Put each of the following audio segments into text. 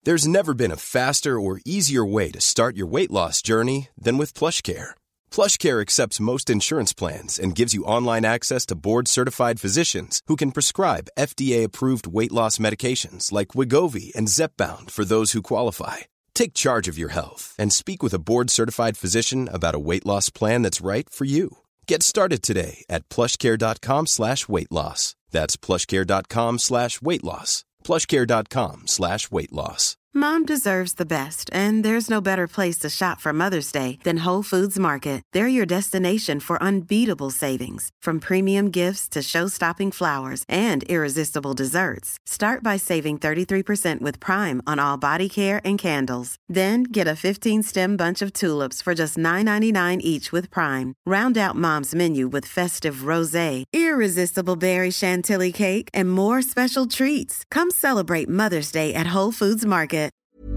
There's never been a faster or easier way to start your weight loss journey than with PlushCare. PlushCare accepts most insurance plans and gives you online access to board-certified physicians who can prescribe FDA-approved weight loss medications like Wegovy and Zepbound for those who qualify. Take charge of your health and speak with a board-certified physician about a weight loss plan that's right for you. Get started today at plushcare.com/weight loss. That's plushcare.com/weight loss. plushcare.com/weight loss. Mom deserves the best, and there's no better place to shop for Mother's Day than Whole Foods Market. They're your destination for unbeatable savings, from premium gifts to show-stopping flowers and irresistible desserts. Start by saving 33% with Prime on all body care and candles. Then get a 15-stem bunch of tulips for just $9.99 each with Prime. Round out Mom's menu with festive rosé, irresistible berry chantilly cake, and more special treats. Come celebrate Mother's Day at Whole Foods Market.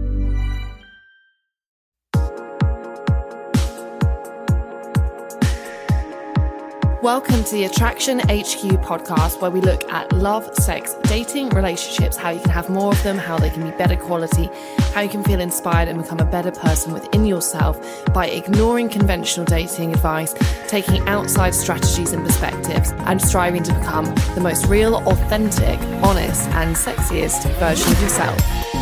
Welcome to the Attraction HQ podcast, where we look at love, sex, dating, relationships, how you can have more of them, how they can be better quality, how you can feel inspired and become a better person within yourself by ignoring conventional dating advice, taking outside strategies and perspectives, and striving to become the most real, authentic, honest, and sexiest version of yourself.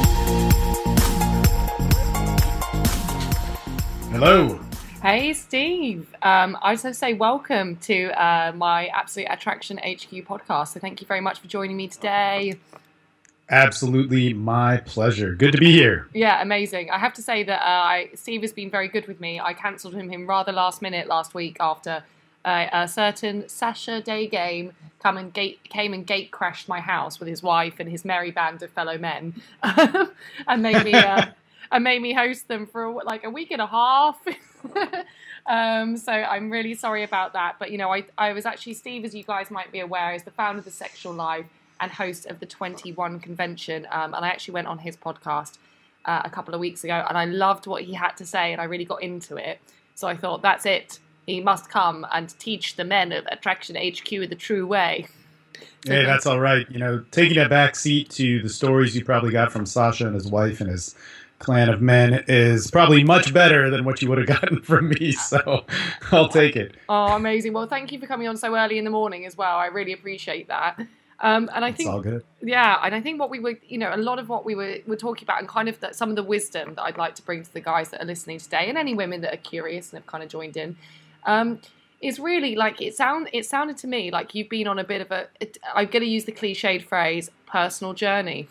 Hello. Hey, Steve. I just want to say welcome to my Absolute Attraction HQ podcast. So thank you very much for joining me today. Absolutely my pleasure. Good to be here. Yeah, amazing. I have to say that Steve has been very good with me. I cancelled him rather last minute last week after a certain Sasha Day game came and gate crashed my house with his wife and his merry band of fellow men and made me host them for like a week and a half. So I'm really sorry about that. But, you know, I was actually, Steve, as you guys might be aware, is the founder of The Sexual Live and host of the 21 convention. And I actually went on his podcast a couple of weeks ago, and I loved what he had to say, and I really got into it. So I thought, that's it. He must come and teach the men of Attraction HQ the true way. Hey, that's all right. You know, taking a back seat to the stories you probably got from Sasha and his wife and his clan of men is probably much better than what you would have gotten from me, so I'll take it. Oh, amazing. Well, thank you for coming on so early in the morning as well. I really appreciate that. And I think it's all good. Yeah, and I think what we were, you know, a lot of what we were talking about, and kind of some of the wisdom that I'd like to bring to the guys that are listening today, and any women that are curious and have kind of joined in, is really like it sounded to me like you've been on a bit of I'm going to use the cliched phrase, personal journey.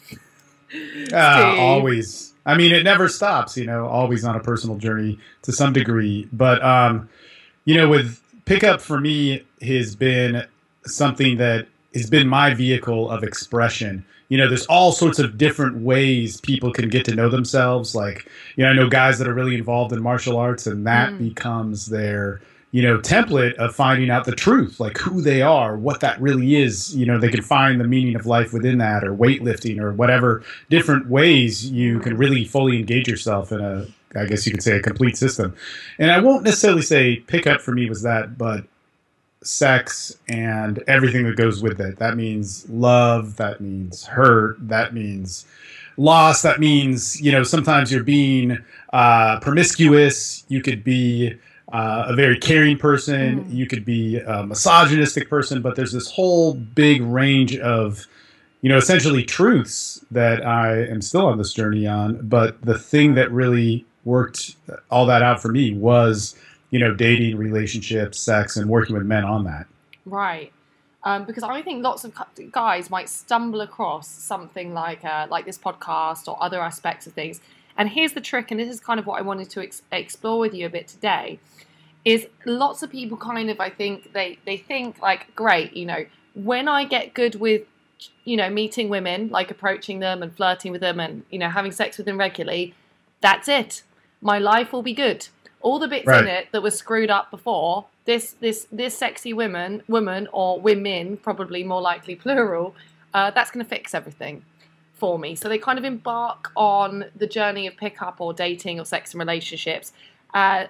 Always. I mean, it never stops, you know, always on a personal journey to some degree. But, you know, with pickup for me has been something that has been my vehicle of expression. You know, there's all sorts of different ways people can get to know themselves. Like, you know, I know guys that are really involved in martial arts, and that becomes their, you know, template of finding out the truth, like who they are, what that really is. You know, they can find the meaning of life within that, or weightlifting, or whatever different ways you can really fully engage yourself in a, I guess you could say, a complete system. And I won't necessarily say pickup for me was that, but sex and everything that goes with it. That means love, that means hurt, that means loss, that means, you know, sometimes you're being promiscuous, you could be a very caring person, you could be a misogynistic person, but there's this whole big range of, you know, essentially truths that I am still on this journey on. But the thing that really worked all that out for me was, you know, dating, relationships, sex, and working with men on that. Right. Because I think lots of guys might stumble across something like this podcast or other aspects of things. And here's the trick, and this is kind of what I wanted to explore with you a bit today, is lots of people kind of, I think, they think like, great, you know, when I get good with, you know, meeting women, like approaching them and flirting with them and, you know, having sex with them regularly, that's it. My life will be good. All the bits in it that were screwed up before, this sexy woman or women, probably more likely plural, that's going to fix everything for me. So they kind of embark on the journey of pickup or dating or sex and relationships as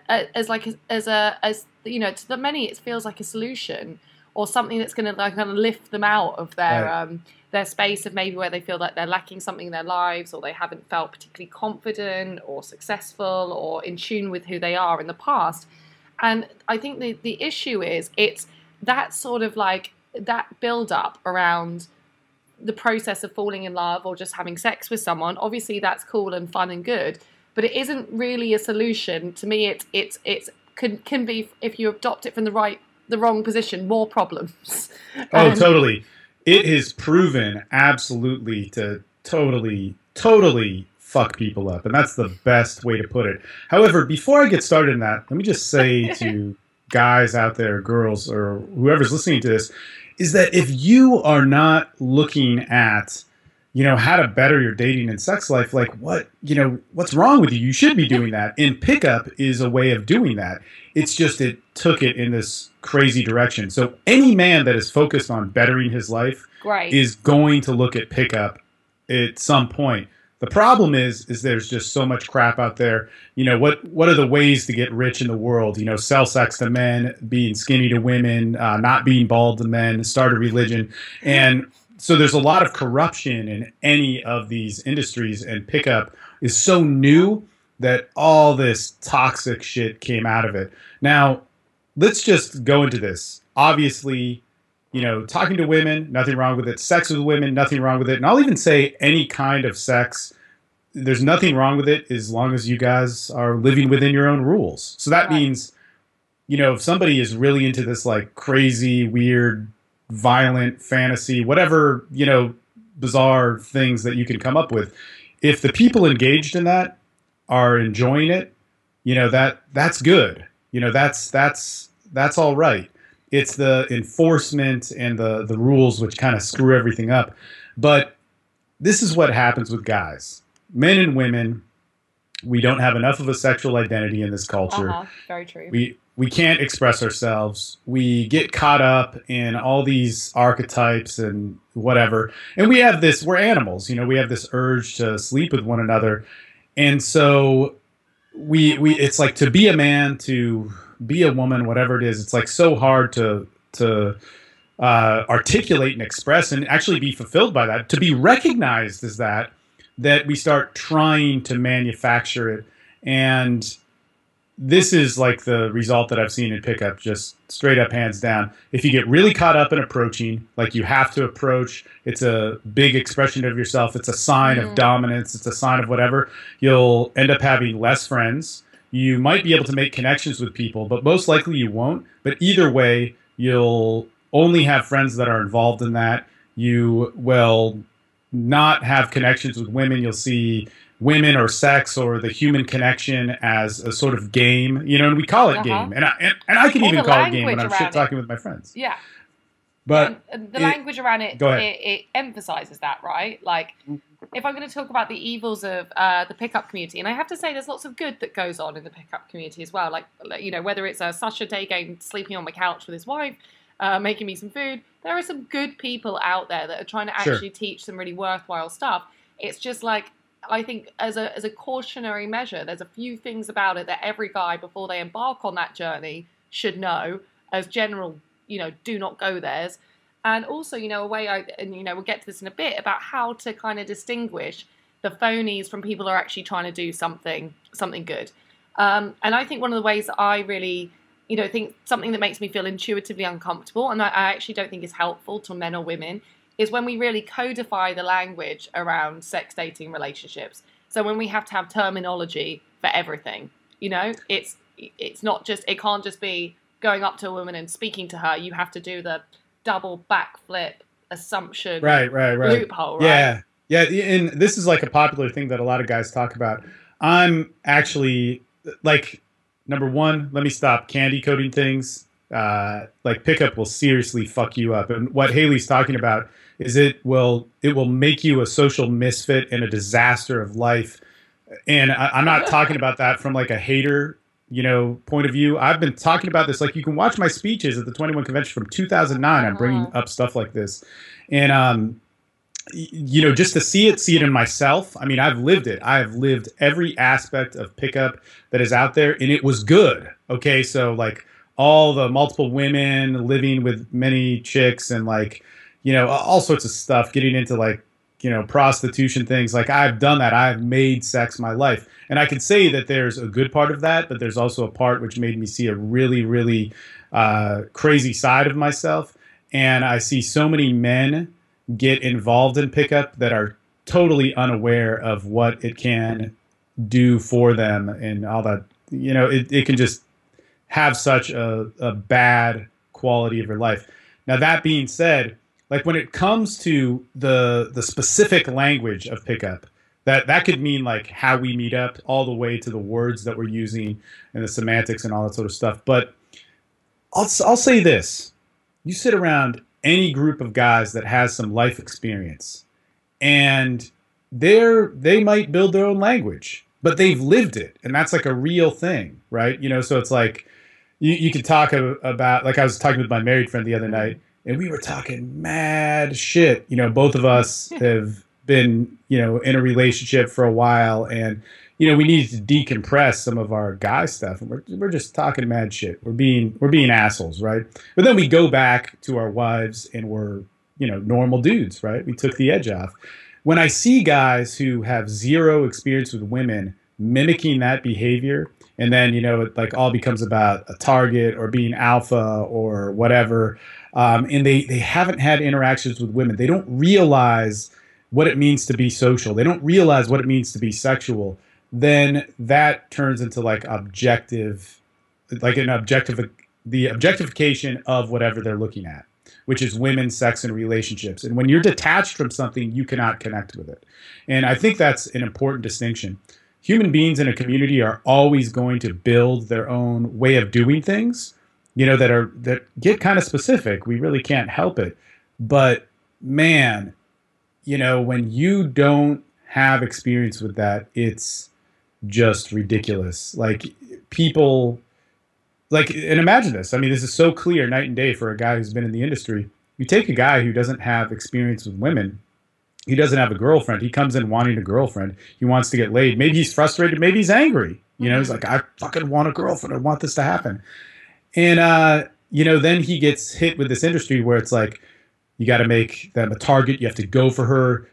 you know, to the many it feels like a solution or something that's going to like kind of lift them out of their their space of maybe where they feel that they're lacking something in their lives, or they haven't felt particularly confident or successful or in tune with who they are in the past. And I think the issue is it's that sort of like that build up around the process of falling in love or just having sex with someone. Obviously that's cool and fun and good, but it isn't really a solution. To me, it's can be, if you adopt it from the wrong position, more problems. Oh, totally. It has proven absolutely to totally fuck people up. And that's the best way to put it. However, before I get started in that, let me just say to guys out there, girls, or whoever's listening to this, is that if you are not looking at, how to better your dating and sex life, like what's wrong with you? You should be doing that. And pickup is a way of doing that. It's just it took it in this crazy direction. So any man that is focused on bettering his life is going to look at pickup at some point. The problem is there's just so much crap out there. What are the ways to get rich in the world? Sell sex to men, being skinny to women, not being bald to men, start a religion. And so there's a lot of corruption in any of these industries, and pickup is so new that all this toxic shit came out of it. Now, let's just go into this. Obviously, talking to women, nothing wrong with it. Sex with women, nothing wrong with it. And I'll even say any kind of sex, there's nothing wrong with it as long as you guys are living within your own rules. So that means, if somebody is really into this like crazy, weird, violent fantasy, whatever, bizarre things that you can come up with, if the people engaged in that are enjoying it, that's good. That's all right. It's the enforcement and the rules which kind of screw everything up. But this is what happens with guys. Men and women, we don't have enough of a sexual identity in this culture. Very true. We can't express ourselves. We get caught up in all these archetypes and whatever. And we're animals, we have this urge to sleep with one another. And so it's like, to be a man, to be a woman, whatever it is, it's like so hard to articulate and express and actually be fulfilled by that, to be recognized as that we start trying to manufacture it. And this is like the result that I've seen in pickup, just straight up, hands down. If you get really caught up in approaching, like you have to approach, it's a big expression of yourself. It's a sign of dominance. It's a sign of whatever. You'll end up having less friends. You might be able to make connections with people, but most likely you won't. But either way, you'll only have friends that are involved in that. You will not have connections with women. You'll see women or sex or the human connection as a sort of game, and we call it game. And I can even call it game when I'm shit talking with my friends. Yeah. But and the language around it, go ahead. It emphasizes that, right? Like, if I'm going to talk about the evils of the pickup community, and I have to say there's lots of good that goes on in the pickup community as well. Like, whether it's a Sasha Day game sleeping on my couch with his wife, making me some food, there are some good people out there that are trying to actually teach some really worthwhile stuff. It's just like, I think as a cautionary measure, there's a few things about it that every guy, before they embark on that journey, should know as general, do not go theirs. And also, a way we'll get to this in a bit, about how to kind of distinguish the phonies from people who are actually trying to do something good. And I think one of the ways that I really, think something that makes me feel intuitively uncomfortable, and I actually don't think is helpful to men or women, is when we really codify the language around sex, dating, relationships. So when we have to have terminology for everything, it's not just, it can't just be going up to a woman and speaking to her. You have to do the double backflip assumption right. loophole, right? Yeah. And this is like a popular thing that a lot of guys talk about. I'm actually like, number one, let me stop candy coating things. Like pickup will seriously fuck you up. And what Haley's talking about is it will make you a social misfit and a disaster of life. And I'm not talking about that from like a hater, point of view. I've been talking about this. Like, you can watch my speeches at the 21 convention from 2009. I'm bringing up stuff like this. And, just to see it in myself. I mean, I've lived it. I have lived every aspect of pickup that is out there, and it was good. Okay. So like all the multiple women living with many chicks and like, all sorts of stuff, getting into like, prostitution things. Like I've done that. I've made sex my life. And I can say that there's a good part of that, but there's also a part which made me see a really, really crazy side of myself. And I see so many men get involved in pickup that are totally unaware of what it can do for them and all that. It can just have such a bad quality of your life. Now, that being said, like when it comes to the specific language of pickup, that could mean like how we meet up all the way to the words that we're using and the semantics and all that sort of stuff. But I'll say this. You sit around any group of guys that has some life experience and they might build their own language, but they've lived it. And that's like a real thing, right? So it's like you could talk about, like I was talking with my married friend the other night, and we were talking mad shit. Both of us have been, in a relationship for a while, and, we needed to decompress some of our guy stuff. And we're just talking mad shit. We're being assholes, right? But then we go back to our wives and we're, normal dudes, right? We took the edge off. When I see guys who have zero experience with women mimicking that behavior, and then, it like all becomes about a target or being alpha or whatever, and they haven't had interactions with women. They don't realize what it means to be social. They don't realize what it means to be sexual. Then that turns into like the objectification of whatever they're looking at, which is women, sex, and relationships. And when you're detached from something, you cannot connect with it. And I think that's an important distinction. Human beings in a community are always going to build their own way of doing things, that get kind of specific. We really can't help it. But man, when you don't have experience with that, it's just ridiculous. Like people, and imagine this. I mean, this is so clear night and day for a guy who's been in the industry. You take a guy who doesn't have experience with women. He doesn't have a girlfriend. He comes in wanting a girlfriend. He wants to get laid. Maybe he's frustrated. Maybe he's angry. He's like, I fucking want a girlfriend. I want this to happen. And, then he gets hit with this industry where it's like, you got to make them a target. You have to go for her,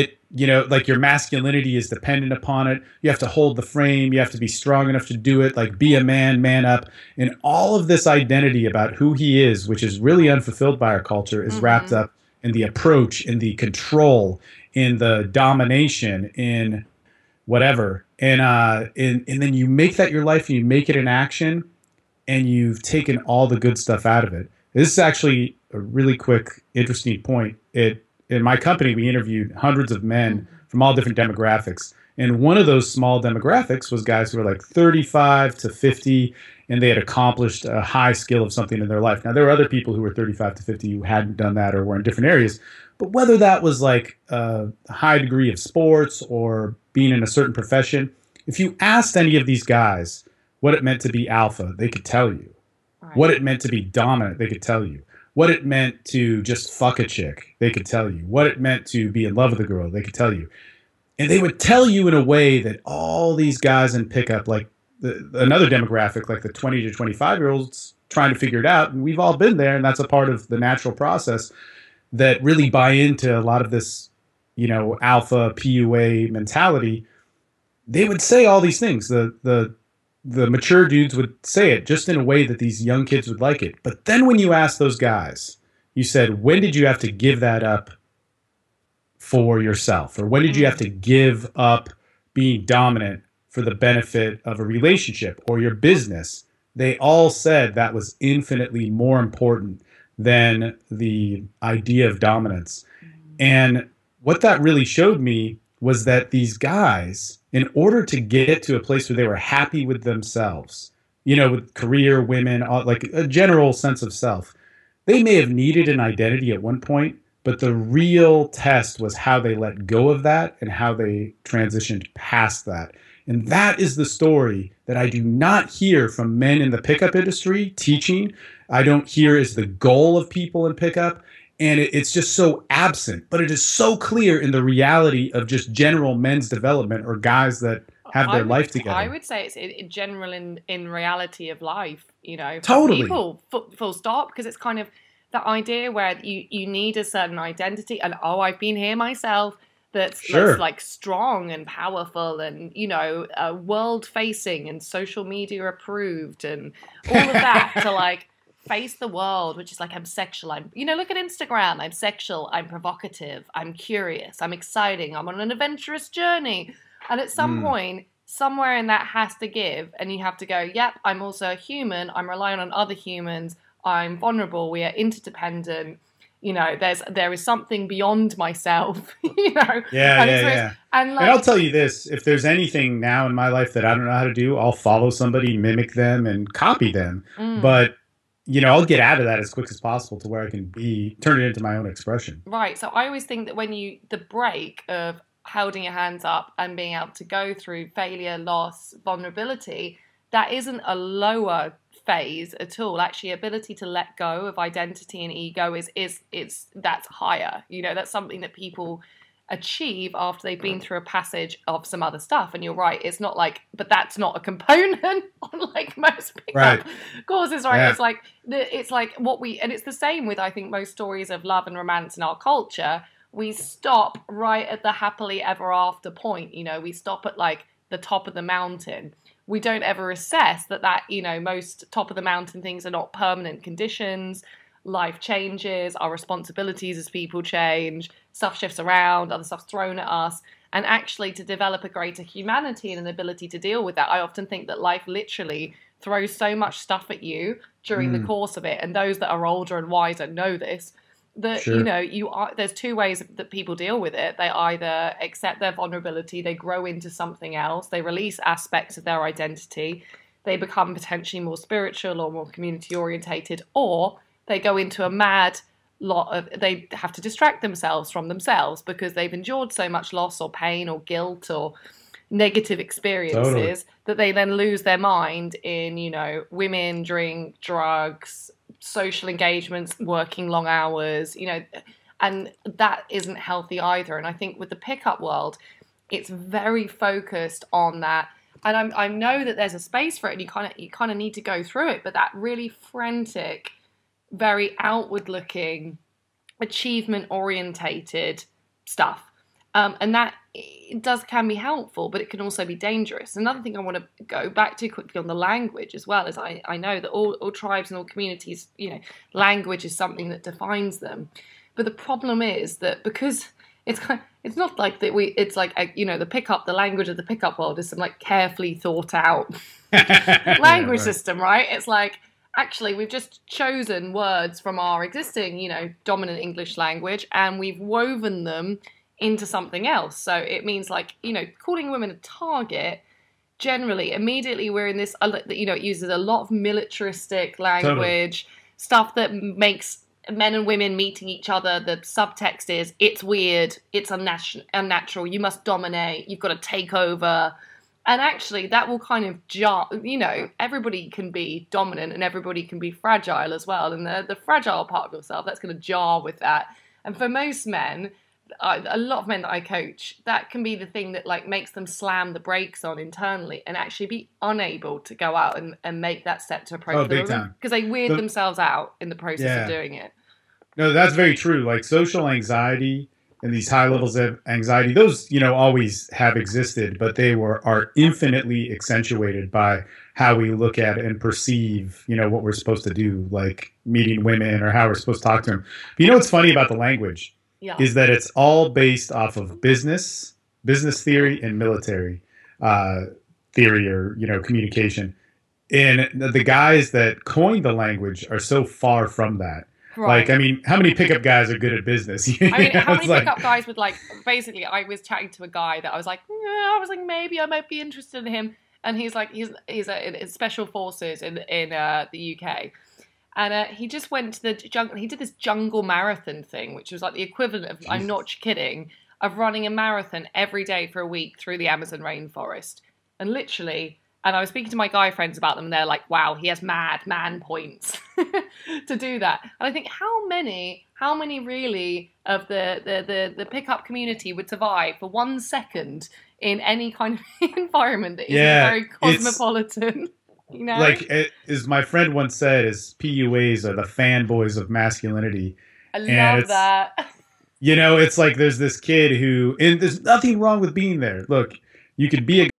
like your masculinity is dependent upon it. You have to hold the frame. You have to be strong enough to do it. Like be a man up. And all of this identity about who he is, which is really unfulfilled by our culture, is wrapped up in the approach, in the control, in the domination, in whatever. And then you make that your life and you make it an action, and you've taken all the good stuff out of it. This is actually a really quick, interesting point. In my company, we interviewed hundreds of men from all different demographics. And one of those small demographics was guys who were like 35 to 50, and they had accomplished a high skill of something in their life. Now, there were other people who were 35 to 50 who hadn't done that or were in different areas. But whether that was like a high degree of sports or being in a certain profession, if you asked any of these guys what it meant to be alpha, they could tell you. Right. What it meant to be dominant, they could tell you. What it meant to just fuck a chick, they could tell you. What it meant to be in love with a girl, they could tell you. And they would tell you in a way that all these guys in pickup, like another demographic, like the 20 to 25-year-olds trying to figure it out, and we've all been there, and that's a part of the natural process, that really buy into a lot of this, alpha PUA mentality. They would say all these things. The mature dudes would say it just in a way that these young kids would like it. But then when you ask those guys, you said, when did you have to give that up for yourself? Or when did you have to give up being dominant for the benefit of a relationship or your business? They all said that was infinitely more important than the idea of dominance. And what that really showed me was that these guys, in order to get to a place where they were happy with themselves, with career, women, like a general sense of self, they may have needed an identity at one point, but the real test was how they let go of that and how they transitioned past that. And that is the story that I do not hear from men in the pickup industry teaching. I don't hear is the goal of people in pickup. And it's just so absent, but it is so clear in the reality of just general men's development or guys that have their life together. I would say it's in general in reality of life, Totally. People, full stop, because it's kind of, that idea where you need a certain identity, and I've been here myself, that's like strong and powerful and, you know, world facing and social media approved and all of that to like face the world, which is like, I'm sexual, I'm, you know, look at Instagram, I'm sexual, I'm provocative, I'm curious, I'm exciting, I'm on an adventurous journey. And at some point, somewhere in that has to give, and you have to go, yep, I'm also a human, I'm relying on other humans, I'm vulnerable, we are interdependent, you know, there is something beyond myself, you know. And I'll tell you this, if there's anything now in my life that I don't know how to do, I'll follow somebody, mimic them, and copy them. But you know, I'll get out of that as quick as possible to where I can turn it into my own expression. Right. So I always think that when the break of holding your hands up and being able to go through failure, loss, vulnerability, that isn't a lower phase at all. Actually, ability to let go of identity and ego that's higher. You know, that's something that people achieve after they've been through a passage of some other stuff. And you're right, it's not like, but that's not a component on like most pickup courses, right? Yeah. It's like what and it's the same with, I think, most stories of love and romance in our culture. We stop right at the happily ever after point. You know, we stop at like the top of the mountain. We don't ever assess that, you know, most top of the mountain things are not permanent conditions. Life changes, our responsibilities as people change, stuff shifts around, other stuff's thrown at us. And actually to develop a greater humanity and an ability to deal with that, I often think that life literally throws so much stuff at you during the course of it. And those that are older and wiser know this, that, you know, there's two ways that people deal with it. They either accept their vulnerability, they grow into something else, they release aspects of their identity, they become potentially more spiritual or more community orientated, or they go into a mad lot of, they have to distract themselves from themselves because they've endured so much loss or pain or guilt or negative experiences that they then lose their mind in, you know, women, drink, drugs, social engagements, working long hours, you know, and that isn't healthy either. And I think with the pickup world, it's very focused on that. And I know that there's a space for it, and you kind of need to go through it, but that really frantic, very outward looking, achievement orientated stuff. And that can be helpful, but it can also be dangerous. Another thing I want to go back to quickly on the language as well is I know that all tribes and all communities, you know, language is something that defines them. But the problem is that because it's not like that it's like, you know, the language of the pickup world is some like carefully thought out language system, right? It's like, actually, we've just chosen words from our existing, you know, dominant English language, and we've woven them into something else. So it means like, you know, calling women a target, generally, immediately we're in this, you know, it uses a lot of militaristic language, stuff that makes men and women meeting each other. The subtext is, it's weird, it's unnatural, you must dominate, you've got to take over. And actually, that will kind of jar, you know, everybody can be dominant and everybody can be fragile as well. And the fragile part of yourself, that's going to jar with that. And for most men, a lot of men that I coach, that can be the thing that like makes them slam the brakes on internally and actually be unable to go out and make that step to approach the woman because they weird themselves out in the process of doing it. No, that's very true. Like social anxiety and these high levels of anxiety, those, you know, always have existed, but they are infinitely accentuated by how we look at and perceive, you know, what we're supposed to do, like meeting women or how we're supposed to talk to them. But you know what's funny about the language is that it's all based off of business theory and military theory, or, you know, communication. And the guys that coined the language are so far from that. Right. Like, I mean, how many pickup guys are good at business? I mean, how many pickup guys would like, basically, I was chatting to a guy that I was like, maybe I might be interested in him. And he's like, he's in special forces in the UK. And he just went to the jungle. He did this jungle marathon thing, which was like the equivalent of, I'm not kidding, of running a marathon every day for a week through the Amazon rainforest. And literally, and I was speaking to my guy friends about them, and they're like, wow, he has mad man points to do that. And I think how many really of the pickup community would survive for 1 second in any kind of environment that isn't very cosmopolitan? You know, as my friend once said, is PUAs are the fanboys of masculinity. I love that. It's like there's this kid who, and there's nothing wrong with being there. Look, you could be a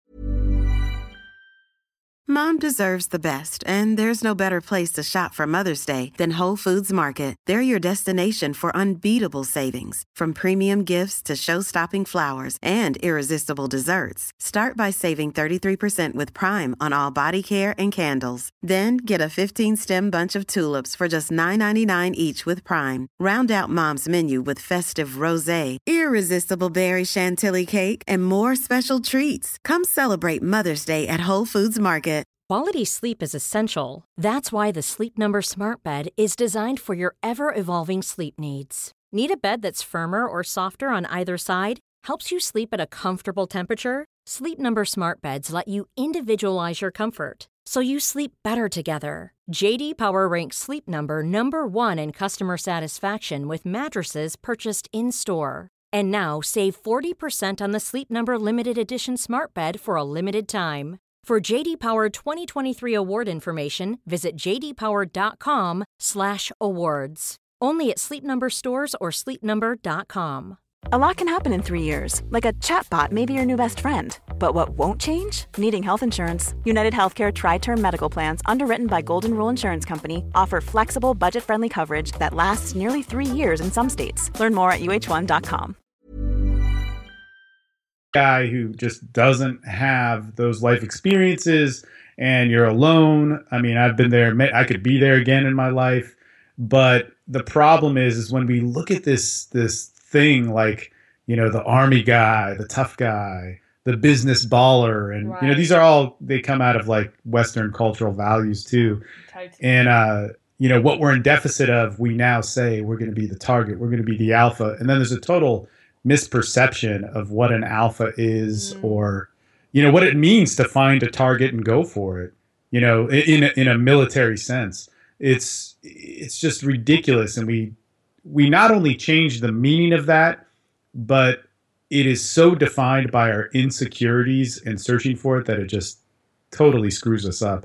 Mom deserves the best, and there's no better place to shop for Mother's Day than Whole Foods Market. They're your destination for unbeatable savings, from premium gifts to show-stopping flowers and irresistible desserts. Start by saving 33% with Prime on all body care and candles. Then get a 15-stem bunch of tulips for just $9.99 each with Prime. Round out Mom's menu with festive rosé, irresistible berry chantilly cake, and more special treats. Come celebrate Mother's Day at Whole Foods Market. Quality sleep is essential. That's why the Sleep Number Smart Bed is designed for your ever-evolving sleep needs. Need a bed that's firmer or softer on either side? Helps you sleep at a comfortable temperature? Sleep Number Smart Beds let you individualize your comfort, so you sleep better together. J.D. Power ranks Sleep Number number 1 in customer satisfaction with mattresses purchased in-store. And now, save 40% on the Sleep Number Limited Edition Smart Bed for a limited time. For J.D. Power 2023 award information, visit jdpower.com/awards. Only at Sleep Number stores or sleepnumber.com. A lot can happen in 3 years, like a chatbot may be your new best friend. But what won't change? Needing health insurance. United Healthcare Tri-Term Medical Plans, underwritten by Golden Rule Insurance Company, offer flexible, budget-friendly coverage that lasts nearly 3 years in some states. Learn more at uh1.com. Guy who just doesn't have those life experiences, and you're alone. I mean, I've been there. I could be there again in my life. But the problem is when we look at this thing like, the army guy, the tough guy, the business baller, and right. These are all, they come out of like Western cultural values too. Totally. And what we're in deficit of, we now say we're going to be the target, we're going to be the alpha, and then there's a total misperception of what an alpha is, or what it means to find a target and go for it. In a military sense, it's just ridiculous, and we not only change the meaning of that, but it is so defined by our insecurities and searching for it that it just totally screws us up.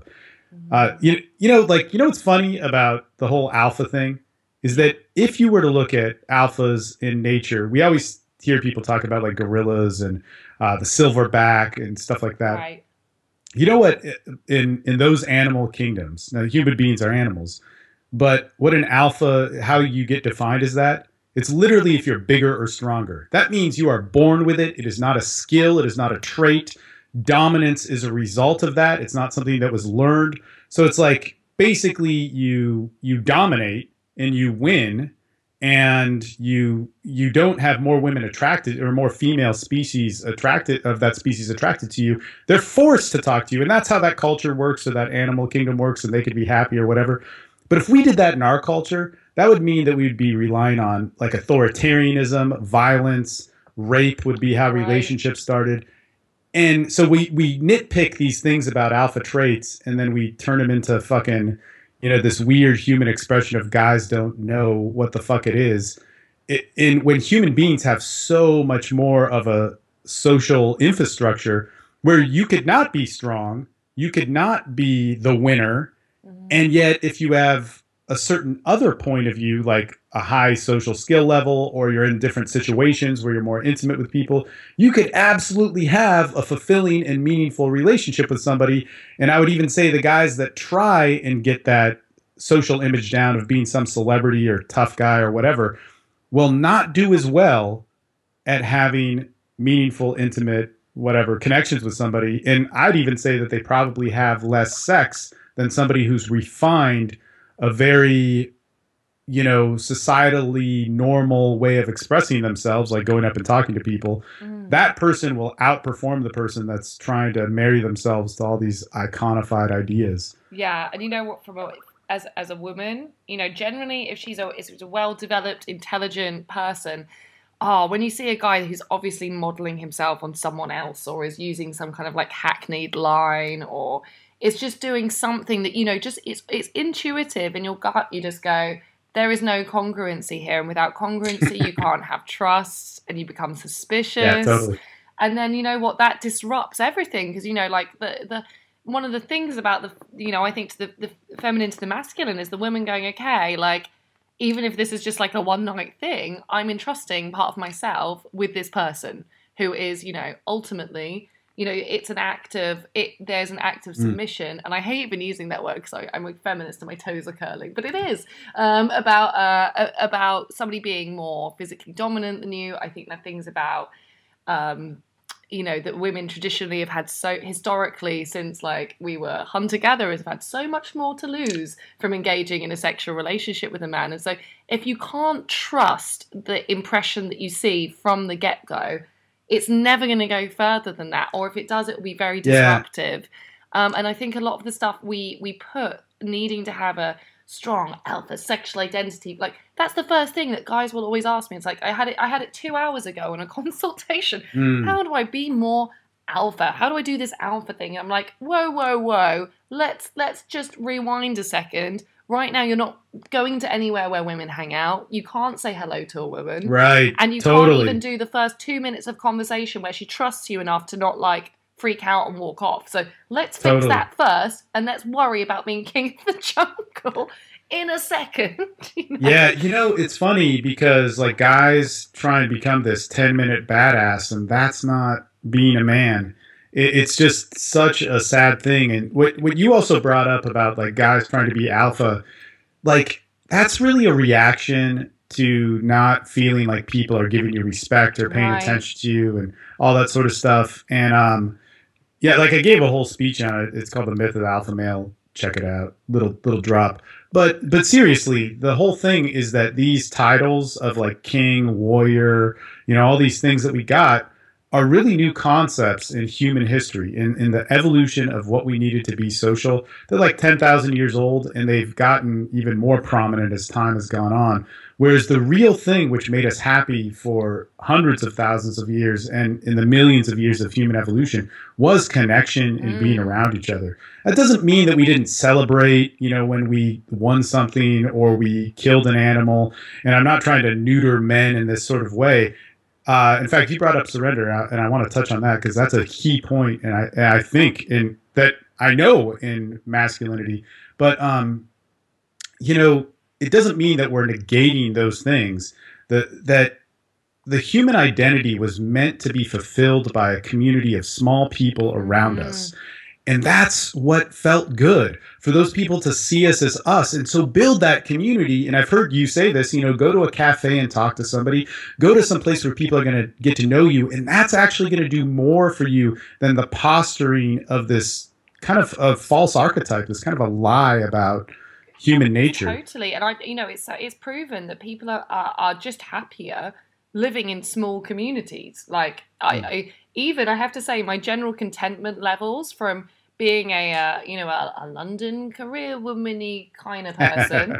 What's funny about the whole alpha thing is that if you were to look at alphas in nature, we always hear people talk about like gorillas and the silverback and stuff like that. Right. You know what? In those animal kingdoms, now human beings are animals, but what an alpha, how you get defined as that, it's literally if you're bigger or stronger. That means you are born with it. It is not a skill. It is not a trait. Dominance is a result of that. It's not something that was learned. So it's like basically you dominate and you win, and you don't have more women attracted or more female species attracted to you. They're forced to talk to you. And that's how that culture works, or that animal kingdom works, and they could be happy or whatever. But if we did that in our culture, that would mean that we'd be relying on like authoritarianism, violence, rape would be how relationships started. And so we nitpick these things about alpha traits, and then we turn them into fucking, this weird human expression of guys don't know what the fuck it is. When human beings have so much more of a social infrastructure where you could not be strong, you could not be the winner, and yet if you have a certain other point of view, like a high social skill level, or you're in different situations where you're more intimate with people, you could absolutely have a fulfilling and meaningful relationship with somebody. And I would even say the guys that try and get that social image down of being some celebrity or tough guy or whatever will not do as well at having meaningful, intimate, whatever connections with somebody. And I'd even say that they probably have less sex than somebody who's refined a very, societally normal way of expressing themselves, like going up and talking to people. That person will outperform the person that's trying to marry themselves to all these iconified ideas. Yeah, and as a woman, generally if she's a well-developed, intelligent person, when you see a guy who's obviously modeling himself on someone else, or is using some kind of like hackneyed line, or it's just doing something that, it's intuitive in your gut. You just go, there is no congruency here. And without congruency, you can't have trust, and you become suspicious. Yeah, totally. And then, that disrupts everything. Because, like one of the things about I think to the feminine to the masculine is the women going, okay, like, even if this is just like a one night thing, I'm entrusting part of myself with this person who is, ultimately, it's an act of there's an act of submission. And I hate even using that word because I'm a feminist and my toes are curling, but it is about somebody being more physically dominant than you. I think that things about, that women traditionally have had historically, since like we were hunter-gatherers, have had so much more to lose from engaging in a sexual relationship with a man. And so if you can't trust the impression that you see from the get-go, it's never going to go further than that. Or if it does, it will be very disruptive. And I think a lot of the stuff we put needing to have a strong alpha sexual identity, like that's the first thing that guys will always ask me. It's like, I had it 2 hours ago in a consultation. How do I be more alpha? How do I do this alpha thing? And I'm like, whoa. Let's just rewind a second. Right now, you're not going to anywhere where women hang out. You can't say hello to a woman. Right. And you can't even do the first 2 minutes of conversation where she trusts you enough to not like freak out and walk off. So let's fix that first, and let's worry about being king of the jungle in a second. Yeah, it's funny because like guys try and become this 10-minute badass, and that's not being a man. It's just such a sad thing. And what you also brought up about like guys trying to be alpha, like that's really a reaction to not feeling like people are giving you respect or paying attention to you and all that sort of stuff. And like I gave a whole speech on it. It's called The Myth of the Alpha Male. Check it out. Little drop. But seriously, the whole thing is that these titles of like king, warrior, all these things that we got are really new concepts in human history, in the evolution of what we needed to be social. They're like 10,000 years old, and they've gotten even more prominent as time has gone on. Whereas the real thing which made us happy for hundreds of thousands of years and in the millions of years of human evolution was connection and being around each other. That doesn't mean that we didn't celebrate, when we won something or we killed an animal. And I'm not trying to neuter men in this sort of way. In fact, you brought up surrender, and I want to touch on that because that's a key point, and I think in that I know in masculinity, but it doesn't mean that we're negating those things. That the human identity was meant to be fulfilled by a community of small people around us. And that's what felt good for those people to see us as us. And so build that community. And I've heard you say this, go to a cafe and talk to somebody, go to some place where people are going to get to know you. And that's actually going to do more for you than the posturing of this kind of a false archetype, this kind of a lie about human nature. Totally. And it's proven that people are just happier living in small communities. Like I have to say my general contentment levels from being a London career womany kind of person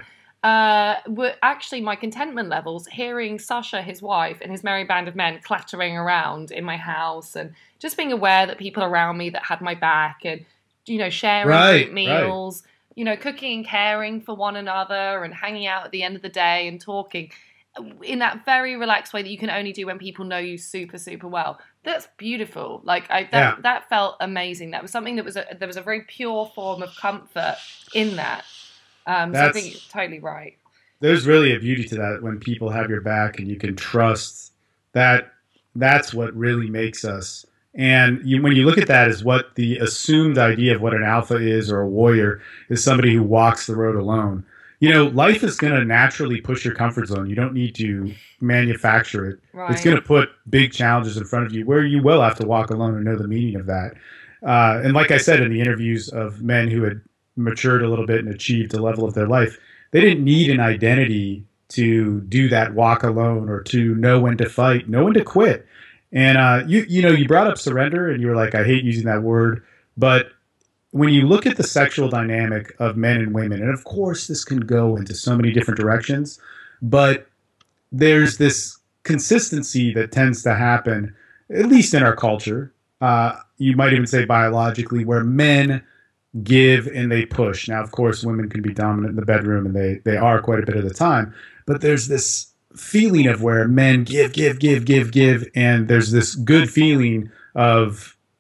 were actually my contentment levels hearing Sasha, his wife, and his merry band of men clattering around in my house, and just being aware that people around me that had my back, and sharing group meals, cooking and caring for one another, and hanging out at the end of the day and talking in that very relaxed way that you can only do when people know you super, super well. That's beautiful. Like that felt amazing. That was something that there was a very pure form of comfort in that. So I think you're totally right. There's really a beauty to that when people have your back and you can trust that. That's what really makes us. And when you look at that as what the assumed idea of what an alpha is or a warrior is, somebody who walks the road alone. Life is going to naturally push your comfort zone. You don't need to manufacture it. Right. It's going to put big challenges in front of you where you will have to walk alone and know the meaning of that. And like I said in the interviews of men who had matured a little bit and achieved a level of their life, they didn't need an identity to do that walk alone or to know when to fight, know when to quit. And you brought up surrender, and you were like, I hate using that word, but when you look at the sexual dynamic of men and women, and of course this can go into so many different directions, but there's this consistency that tends to happen, at least in our culture. You might even say biologically, where men give and they push. Now, of course, women can be dominant in the bedroom, and they are quite a bit of the time, but there's this feeling of where men give, and there's this good feeling of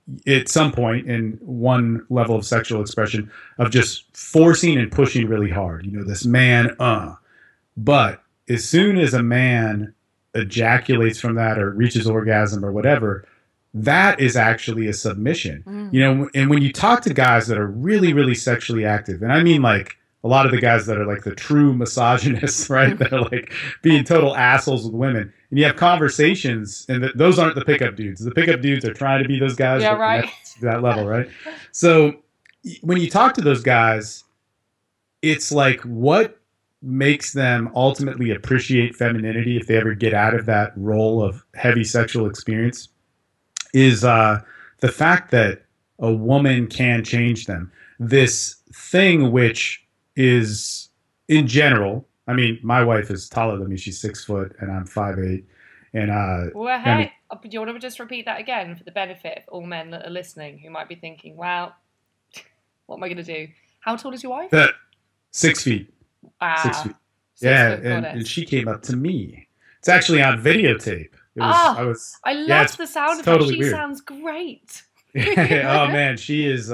at some point in one level of sexual expression of just forcing and pushing really hard, this man, but as soon as a man ejaculates from that or reaches orgasm or whatever, that is actually a submission. And when you talk to guys that are really, really sexually active, and I mean like a lot of the guys that are like the true misogynists, right? That are like being total assholes with women. And you have conversations, and those aren't the pickup dudes. The pickup dudes are trying to be those guys. Yeah, right. To that level, right? So when you talk to those guys, it's like what makes them ultimately appreciate femininity if they ever get out of that role of heavy sexual experience is the fact that a woman can change them. This thing which is in general, I mean, my wife is taller than me. She's 6 foot and I'm 5'8". And well, hey, do you want to just repeat that again for the benefit of all men that are listening who might be thinking, well, what am I going to do? How tall is your wife? 6 feet. Wow. 6 feet. Yeah, and she came up to me. It's actually on videotape. I love the sound of totally her. She weird. Sounds great. Oh man, she is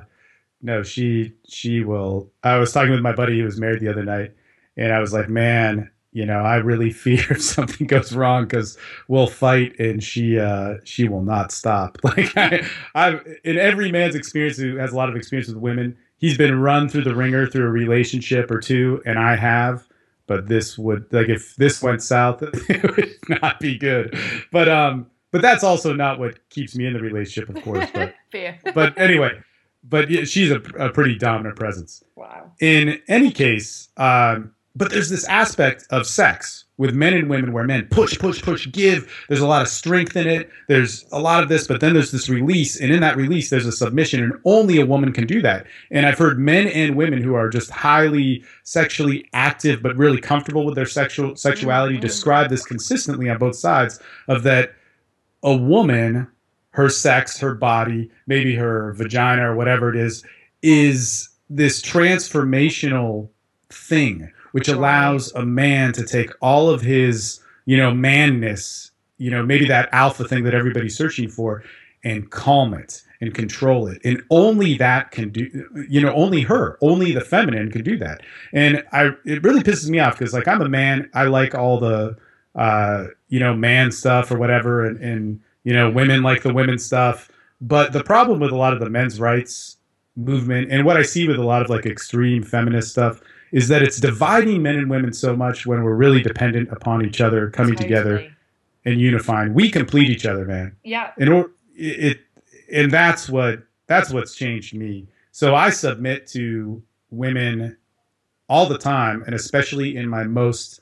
she will. I was talking with my buddy who was married the other night, and I was like, man, I really fear something goes wrong because we'll fight and she will not stop. Like I've in every man's experience who has a lot of experience with women, he's been run through the ringer through a relationship or two, and I have. But this would, like, if this went south, it would not be good. But that's also not what keeps me in the relationship, of course. But fear. But anyway, yeah, she's a pretty dominant presence. Wow. In any case, but there's this aspect of sex with men and women where men push, give. There's a lot of strength in it. There's a lot of this, but then there's this release. And in that release, there's a submission, and only a woman can do that. And I've heard men and women who are just highly sexually active, but really comfortable with their sexuality describe this consistently on both sides of that a woman, her sex, her body, maybe her vagina or whatever it is this transformational thing, which allows a man to take all of his, manness, maybe that alpha thing that everybody's searching for, and calm it and control it. And only that can do, only the feminine can do that. And it really pisses me off because, like, I'm a man. I like all the, man stuff or whatever. And women like the women stuff. But the problem with a lot of the men's rights movement and what I see with a lot of like extreme feminist stuff is that it's dividing men and women so much when we're really dependent upon each other, coming together and unifying. We complete each other, man. Yeah. And that's what's changed me. So I submit to women all the time, and especially in my most,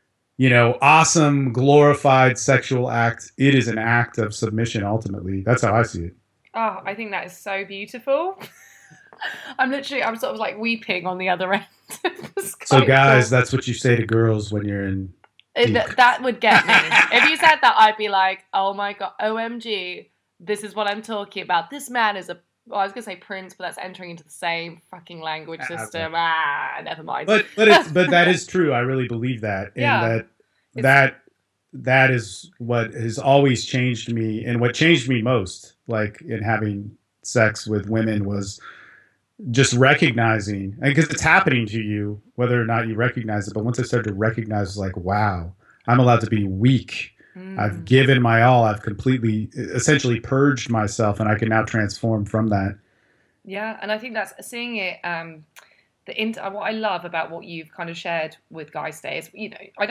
awesome, glorified sexual act. It is an act of submission, ultimately. That's how I see it. Oh, I think that is so beautiful. I'm sort of like weeping on the other end. So guys, that's what you say to girls when you're in. That would get me. If you said that, I'd be like, oh my God, OMG, this is what I'm talking about. This man is I was going to say prince, but that's entering into the same fucking language system. Never mind. But that is true. I really believe that. And that is what has always changed me, and what changed me most, like in having sex with women, was just recognizing, because it's happening to you whether or not you recognize it. But once I started to recognize, it's like, wow, I'm allowed to be weak. I've given my all. I've completely, essentially purged myself, and I can now transform from that. Yeah, and I think that's seeing it. What I love about what you've kind of shared with Guys Day is,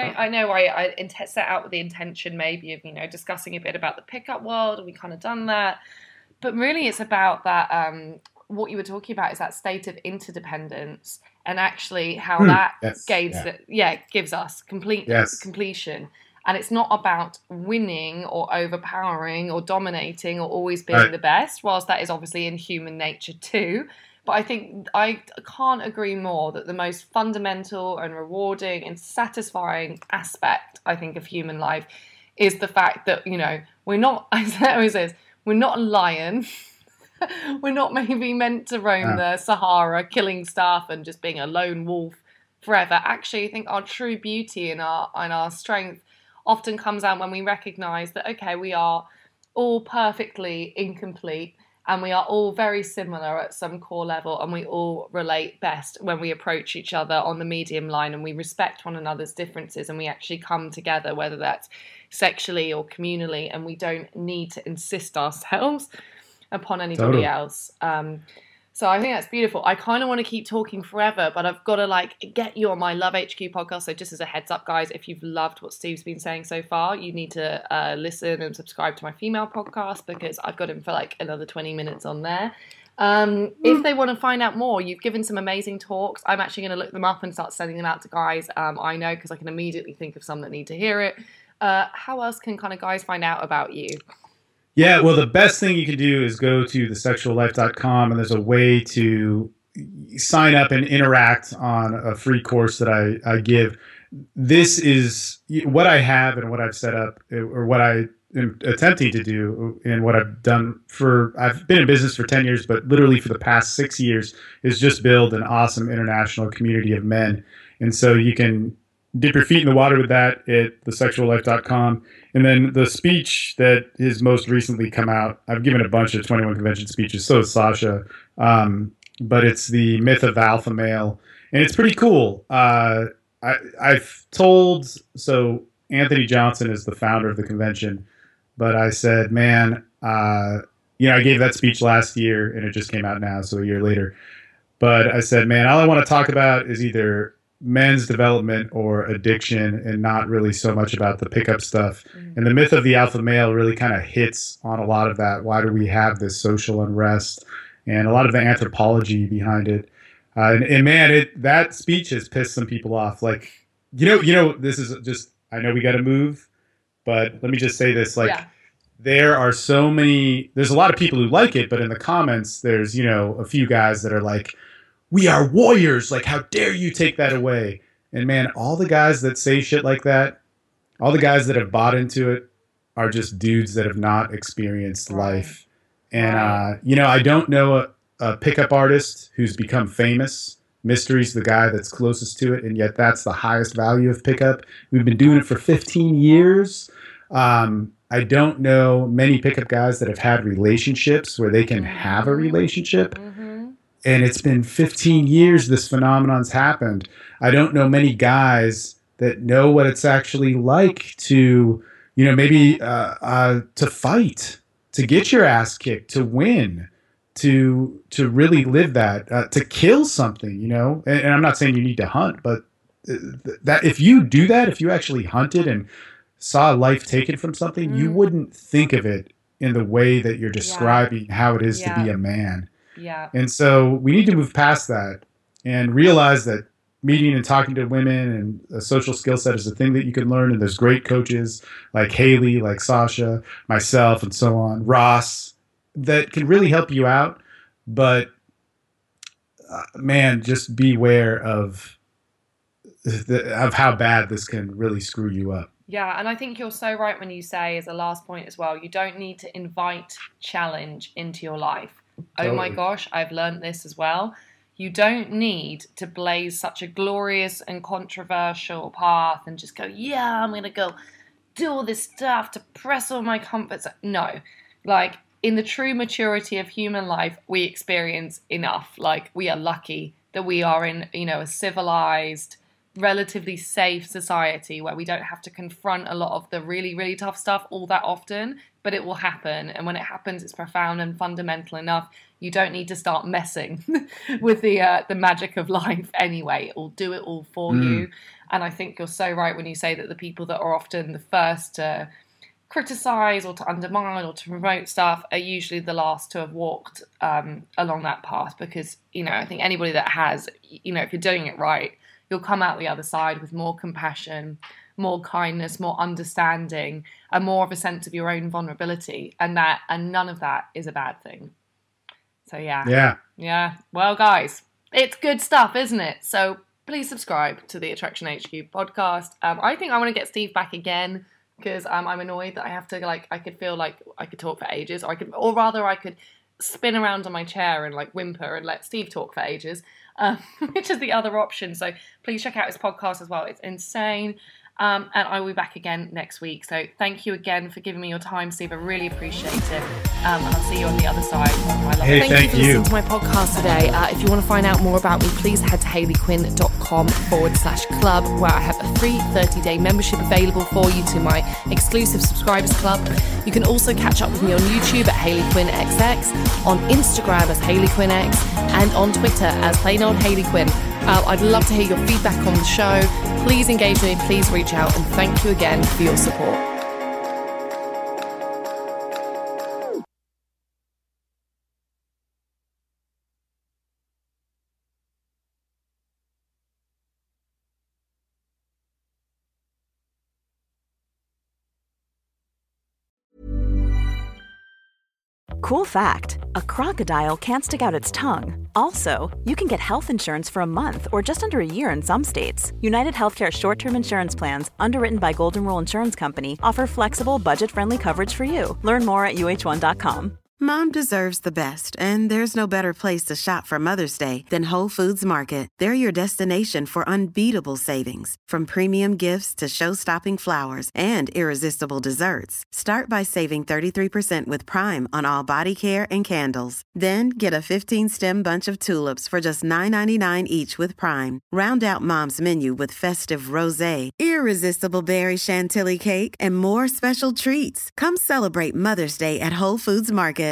I set out with the intention maybe of discussing a bit about the pickup world, and we kind of done that, but really it's about that. What you were talking about is that state of interdependence, and actually how that gives us completion. And it's not about winning or overpowering or dominating or always being the best, whilst that is obviously in human nature too. But I think I can't agree more that the most fundamental and rewarding and satisfying aspect, I think, of human life is the fact that, we're not, as I always say, we're not a lion. We're not maybe meant to roam the Sahara, killing stuff and just being a lone wolf forever. Actually, I think our true beauty and our strength often comes out when we recognise that, okay, we are all perfectly incomplete, And we are all very similar at some core level, and we all relate best when we approach each other on the medium line, and we respect one another's differences, and we actually come together, whether that's sexually or communally, and we don't need to insist ourselves upon anybody else. So I think that's beautiful. I kind of want to keep talking forever, but I've got to get you on my Love HQ podcast. So just as a heads up, guys, if you've loved what Steve's been saying so far, you need to listen and subscribe to my female podcast, because I've got him for another 20 minutes on there. If they want to find out more, you've given some amazing talks. I'm actually going to look them up and start sending them out to guys I know, because I can immediately think of some that need to hear it. How else can kind of guys find out about you? Yeah, well, the best thing you can do is go to thesexuallife.com, and there's a way to sign up and interact on a free course that I give. This is what I have and what I've set up, or what I am attempting to do, and what I've done I've been in business for 10 years, but literally for the past 6 years is just build an awesome international community of men. And so you can dip your feet in the water with that at thesexuallife.com. And then the speech that has most recently come out, I've given a bunch of 21 Convention speeches, so has Sasha, but it's the myth of alpha male, and it's pretty cool. I've told, so Anthony Johnson is the founder of the convention, but I said, man, I gave that speech last year, and it just came out now, so a year later. But I said, man, all I want to talk about is either men's development or addiction, and not really so much about the pickup stuff. And the myth of the alpha male really kind of hits on a lot of that. Why do we have this social unrest, and a lot of the anthropology behind it? And man, that speech has pissed some people off. This is just, I know we got to move, but let me just say this, there are there's a lot of people who like it, but in the comments, there's, a few guys that are like, we are warriors. How dare you take that away? And man, all the guys that say shit like that, all the guys that have bought into it, are just dudes that have not experienced life. And, I don't know a pickup artist who's become famous. Mystery's the guy that's closest to it, and yet that's the highest value of pickup. We've been doing it for 15 years. I don't know many pickup guys that have had relationships where they can have a relationship. And it's been 15 years this phenomenon's happened. I don't know many guys that know what it's actually like to, maybe to fight, to get your ass kicked, to win, to really live that, to kill something, And I'm not saying you need to hunt, but that if you do that, if you actually hunted and saw life taken from something, you wouldn't think of it in the way that you're describing how it is to be a man. Yeah. And so we need to move past that and realize that meeting and talking to women and a social skill set is a thing that you can learn. And there's great coaches like Haley, like Sasha, myself, and so on, Ross, that can really help you out. But man, just beware of how bad this can really screw you up. Yeah, and I think you're so right when you say, as a last point as well, you don't need to invite challenge into your life. Totally. Oh my gosh, I've learned this as well. You don't need to blaze such a glorious and controversial path and just go, yeah, I'm going to go do all this stuff to press all my comfort zone. No, in the true maturity of human life, we experience enough. We are lucky that we are in, a civilized, relatively safe society where we don't have to confront a lot of the really, really tough stuff all that often, but it will happen. And when it happens, it's profound and fundamental enough. You don't need to start messing with the magic of life anyway. It will do it all for you. And I think you're so right when you say that the people that are often the first to criticize or to undermine or to promote stuff are usually the last to have walked along that path, because, I think anybody that has, if you're doing it right, you'll come out the other side with more compassion, more kindness, more understanding, and more of a sense of your own vulnerability. And none of that is a bad thing. So yeah. Well, guys, it's good stuff, isn't it? So please subscribe to the Attraction HQ podcast. I think I want to get Steve back again, because I'm annoyed that I have to I could feel like I could talk for ages, or I could spin around on my chair and whimper and let Steve talk for ages. Which is the other option. So please check out his podcast as well. It's insane. And I will be back again next week. So thank you again for giving me your time, Steve. I really appreciate it. And I'll see you on the other side. Hey, thank you for listening to my podcast today. If you want to find out more about me, please head to hayleyquinn.com/club, where I have a free 30-day membership available for you to my exclusive subscribers club. You can also catch up with me on YouTube at HayleyQuinnXX, on Instagram as HayleyQuinnX, and on Twitter as plain old Hayley Quinn. I'd love to hear your feedback on the show. Please engage with me, please reach out, and thank you again for your support. Cool fact, a crocodile can't stick out its tongue. Also, you can get health insurance for a month or just under a year in some states. United Healthcare short-term insurance plans, underwritten by Golden Rule Insurance Company, offer flexible, budget-friendly coverage for you. Learn more at uh1.com. Mom deserves the best, and there's no better place to shop for Mother's Day than Whole Foods Market. They're your destination for unbeatable savings, from premium gifts to show-stopping flowers and irresistible desserts. Start by saving 33% with Prime on all body care and candles. Then get a 15-stem bunch of tulips for just $9.99 each with Prime. Round out Mom's menu with festive rosé, irresistible berry chantilly cake, and more special treats. Come celebrate Mother's Day at Whole Foods Market.